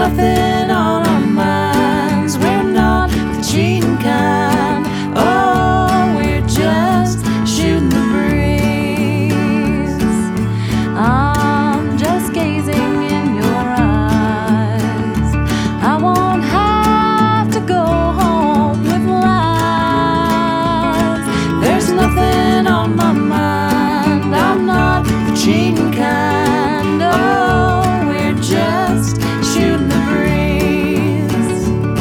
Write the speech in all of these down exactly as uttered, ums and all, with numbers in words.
nothing on our minds. We're not the cheating kind. Oh, we're just shooting the breeze. I'm just gazing in your eyes. I won't have to go home with lies. There's nothing on my mind. I'm not the cheating kind. Oh, we're just shooting the breeze.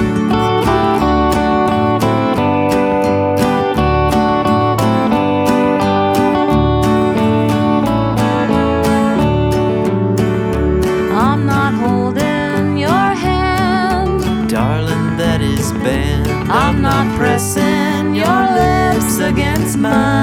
I'm not holding your hand, darling, that is banned. I'm not pressing your lips against mine.